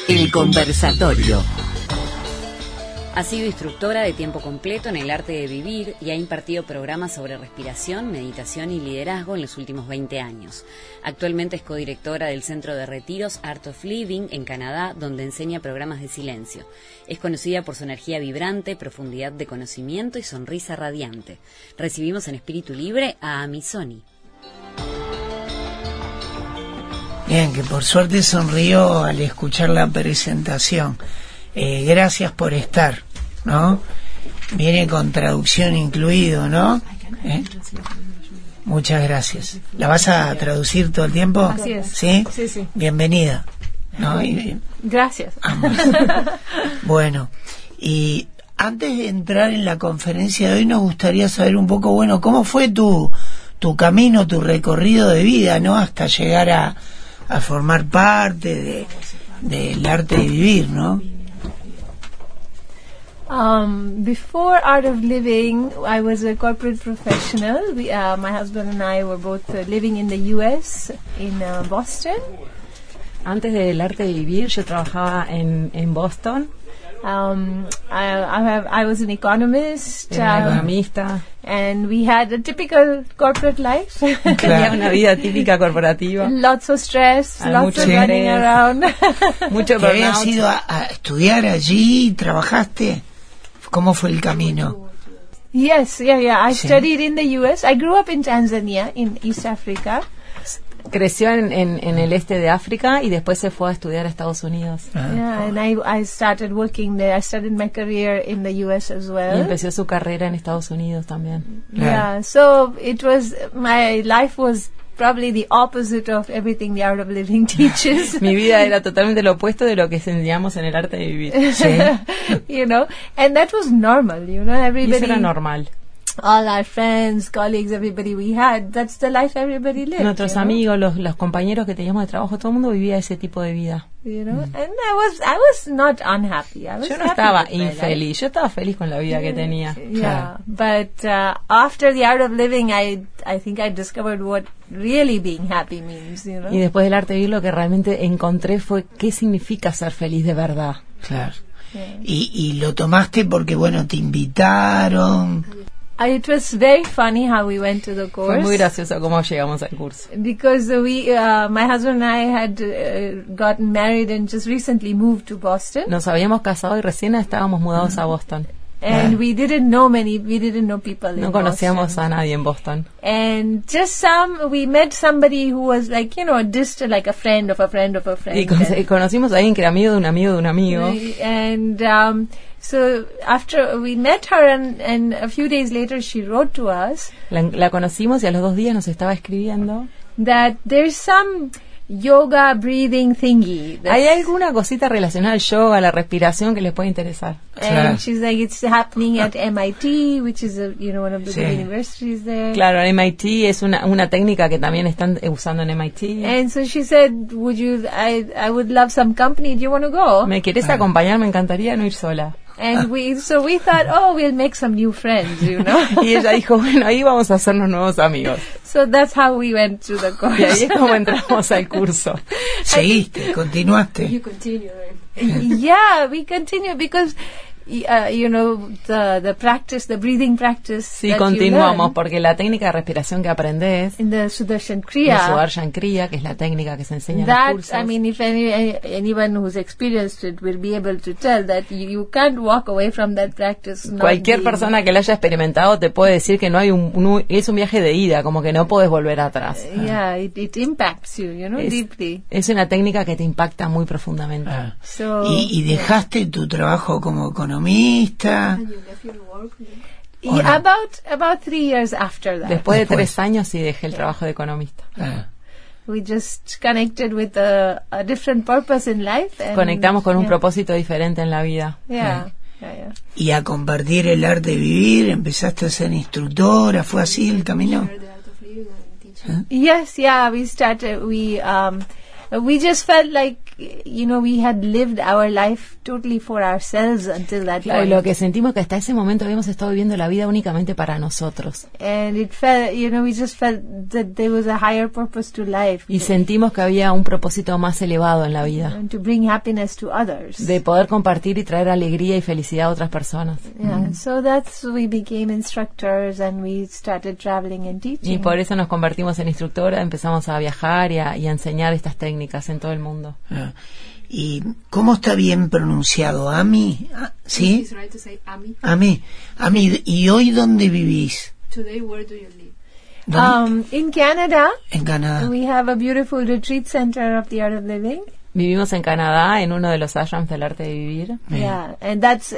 El conversatorio. Ha sido instructora de tiempo completo en el arte de vivir y ha impartido programas sobre respiración, meditación y liderazgo en los últimos 20 años. Actualmente es codirectora del Centro de Retiros Art of Living en Canadá, donde enseña programas de silencio. Es conocida por su energía vibrante, profundidad de conocimiento y sonrisa radiante. Recibimos en espíritu libre a Amisoni. Bien, que por suerte sonrió al escuchar la presentación. Gracias por estar, ¿no? Viene con traducción incluido, ¿no? Muchas gracias. ¿La vas a traducir todo el tiempo? Así es. ¿Sí? Sí. Bienvenida, ¿no? Gracias. Bueno, y antes de entrar en la conferencia de hoy nos gustaría saber un poco, bueno, ¿cómo fue tu camino, tu recorrido de vida, ¿no? Hasta llegar a formar parte del arte de vivir, ¿no? Before Art of Living, I was a corporate professional. My husband and I were both living in the U.S., in Boston. Antes del arte de vivir, yo trabajaba en Boston. I was an economist. Era economista. And we had a typical corporate life. Tenía una vida típica corporativa. Lots of stress, lots of running around. Mucho burnout. ¿Habías ido a estudiar allí? ¿Trabajaste? ¿Cómo fue el camino? Yes, I studied in the U.S. I grew up in Tanzania, in East Africa. Creció en el este de África y después se fue a estudiar a Estados Unidos. And I started working there. I started my career in the U.S. as well. Y empezó su carrera en Estados Unidos también. Yeah, so my life was probably the opposite of everything the Art of Living teaches. Mi vida era totalmente lo opuesto de lo que enseñamos en el arte de vivir. Sí. And that was normal, everybody. Y eso era normal. All our friends, colleagues, everybody we had, that's the life everybody lived. Nuestros amigos, los compañeros que teníamos de trabajo, todo el mundo vivía ese tipo de vida. And I was not unhappy. Yo no estaba infeliz, yo estaba feliz con la vida que tenía. Yeah, but after the Art of Living, I think I discovered what really being happy means, Y después del arte de vivir, lo que realmente encontré fue qué significa ser feliz de verdad. Claro. Yeah. Y lo tomaste porque, bueno, te invitaron. It was very funny how we went to the course. Fue muy gracioso cómo llegamos al curso. Because my husband and I had gotten married and just recently moved to Boston. Nos habíamos casado y recién estábamos mudados a Boston. And we didn't know people in No conocíamos Boston. a nadie en Boston. And just we met somebody who was like, distant, like a friend of a friend of a friend. Y conocimos a alguien que era amigo de un amigo de un amigo. And so after we met her and a few days later she wrote to us. La conocimos y a los 2 días nos estaba escribiendo that there's some yoga breathing thingy. Hay alguna cosita relacionada al yoga, a la respiración que les puede interesar. And she's like, it's happening at MIT, which is one of the big universities there. Claro, MIT es una técnica que también están usando en MIT. And so she said, I would love some company. Do you want to go? ¿Me querés acompañar? Me encantaría no ir sola. And we thought, we'll make some new friends, Y ella dijo, bueno, ahí vamos a hacernos nuevos amigos. So that's how we went to the course. Y ahí es como entramos al curso. Seguiste, continuaste. You continue. Yeah, we continue because the practice, the breathing practice. Sí, continuamos porque la técnica de respiración que aprendes in the Sudarshan Kriya, que es la técnica que se enseña en los cursos. I mean, if anyone who's experienced it will be able to tell that you can't walk away from that practice. Cualquier persona que la haya experimentado te puede decir que es un viaje de ida, como que no puedes volver atrás. Yeah, it impacts you, deeply. Es una técnica que te impacta muy profundamente. ¿Y dejaste tu trabajo como economista? Yeah, about 3 years after that. Después de 3 años sí dejé el trabajo de economista. We just connected with a different purpose in life. Conectamos con un propósito diferente en la vida. Yeah. Y a compartir el arte de vivir, empezaste a ser instructora, ¿fue así el camino? Yes, we started. We just felt like we had lived our life totally for ourselves until that Claro, y point. lo que sentimos que hasta ese momento habíamos estado viviendo la vida únicamente para nosotros. And it felt, we just felt that there was a higher purpose to life. Y sentimos que había un propósito más elevado en la vida, And to bring happiness to others. de poder compartir y traer alegría y felicidad a otras personas. Yeah, so that's we became instructors and we started traveling and teaching. Y por eso nos convertimos en instructora, empezamos a viajar y a enseñar estas técnicas en todo el mundo. Ah, ¿y cómo está bien pronunciado? ¿Ami? Ah, ¿sí? It's right to say Ami. Ami. Ami, ¿y hoy dónde vivís? Today, where do you live? ¿Dónde? In Canada, En Canadá. we have a beautiful retreat center of the Art of Living. Vivimos en Canadá, en uno de los ashrams del arte de vivir. Bien. Yeah, and that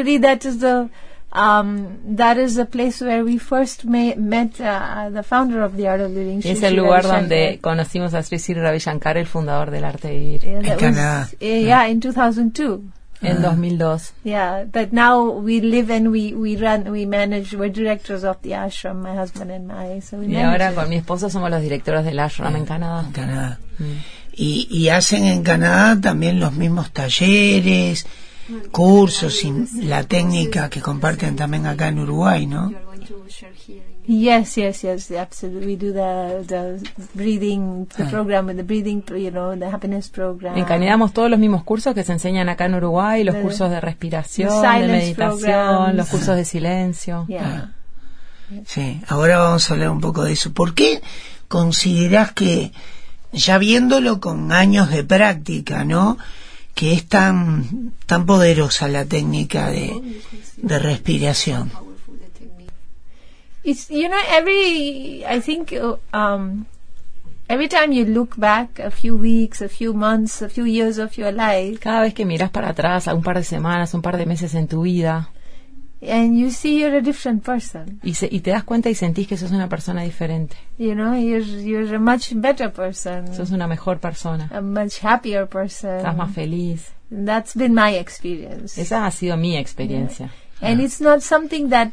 is the place where we first met the founder of the Art of Living. Y es Sri el lugar Ravi donde Shankar. conocimos a Sri Sri Ravi Shankar, el fundador del arte de vivir, Yeah, that En Canadá. yeah, in 2002. en 2002. Yeah, but now we live and we manage, we're directors of the ashram, my husband and I. So we Y manage ahora it. con mi esposo somos los directores del ashram en Canadá. En Canadá. Y hacen en Canadá también los mismos talleres, cursos y la técnica que comparten también acá en Uruguay, ¿no? You are going to share here. Yes, absolutely. We do the breathing, the program with the breathing, the happiness program. En Canadá damos todos los mismos cursos que se enseñan acá en Uruguay, los The- cursos de respiración, the de silence meditación, programs. los cursos de silencio. Yeah. Sí, ahora vamos a hablar un poco de eso. ¿Por qué considerás que, ya viéndolo con años de práctica, ¿no?, que es tan poderosa la técnica de respiración? Powerful the technique. It's, I think, every time you look back a few weeks, a few months, a few years of your life, Cada vez que miras para atrás, a un par de semanas, un par de meses en tu vida, and you see you're a different person, y te das cuenta y sentís que sos una persona diferente, you're a much better person, sos una mejor persona, a much happier person. estás más feliz. That's been my experience. Esa ha sido mi experiencia. And it's not something that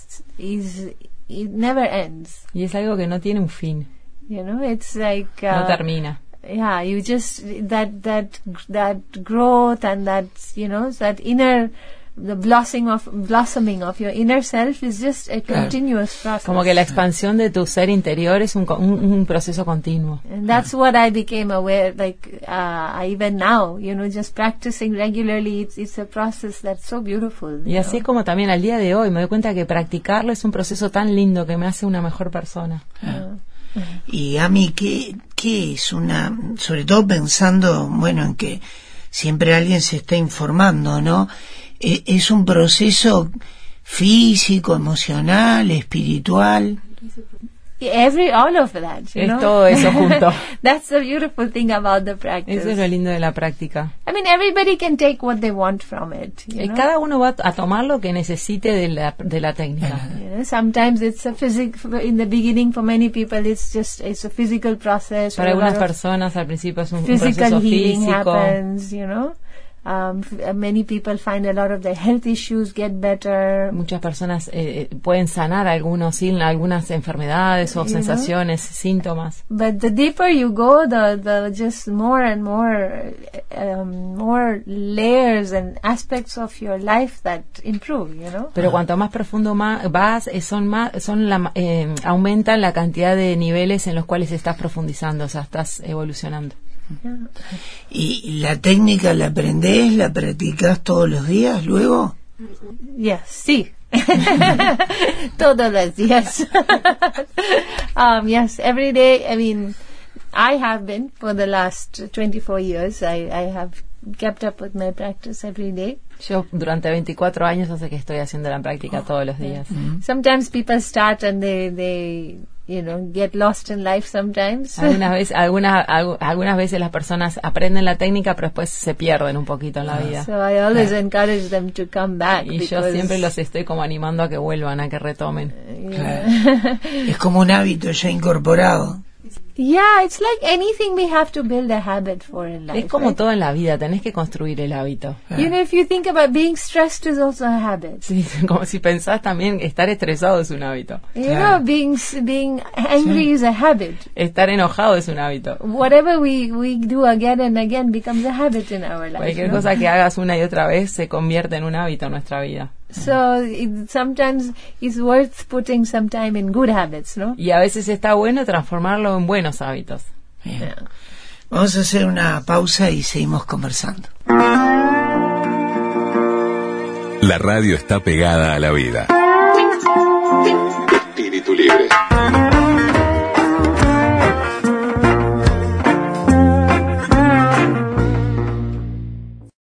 it never ends. Y es algo que no tiene un fin, It's like, no termina. yeah, you just, that growth and that inner, the blossoming of your inner self is just a continuous process. Como que la expansión de tu ser interior es un proceso continuo. And that's what I became aware, even now, just practicing regularly, it's a process that's so beautiful. Y así es como también al día de hoy me doy cuenta que practicarlo es un proceso tan lindo que me hace una mejor persona. Y a mí, ¿qué es sobre todo pensando, en que siempre alguien se está informando, ¿no? Es un proceso físico, emocional, espiritual. All of that, Es todo eso junto. That's the beautiful thing about the practice. Eso es lo lindo de la práctica. I mean, everybody can take what they want from it. Cada uno va a tomar lo que necesite de la técnica. Sometimes it's in the beginning for many people it's a physical process. Para where a lot algunas of personas al principio es un physical proceso healing físico. happens, many people find a lot of their health issues get better. Muchas personas pueden sanar algunas enfermedades o sensaciones, síntomas. But the deeper you go, the just more and more layers and aspects of your life that improve, Pero cuanto más profundo vas, aumentan la cantidad de niveles en los cuales estás profundizando, o sea, estás evolucionando. ¿Y la técnica la aprendés, la practicás todos los días luego? Yes, sí. Todos los días. Yes, every day. I mean, I have been for the last 24 years. I have kept up with my practice every day. Yo durante 24 años hace que estoy haciendo la práctica todos los días. Sometimes people start and they get lost in life sometimes. Algunas veces las personas aprenden la técnica, pero después se pierden un poquito en la vida. So I always encourage them to come back. Y yo siempre los estoy como animando a que vuelvan, a que retomen. Claro. Es como un hábito ya incorporado. Yeah, it's like anything we have to build a habit for in life. Es como right? todo en la vida, tenés que construir el hábito. You know, if you think about being stressed is also a habit. Sí, como si pensás también, estar estresado es un hábito. You Claro. know, being angry is a habit. Estar enojado es un hábito. Whatever we do again and again becomes a habit in our life. Cualquier no? cosa que hagas una y otra vez se convierte en un hábito en nuestra vida. So sometimes it's worth putting some time in good habits, no? Y a veces está bueno transformarlo en buenos hábitos. Bien. Yeah. Vamos a hacer una pausa y seguimos conversando. La radio está pegada a la vida.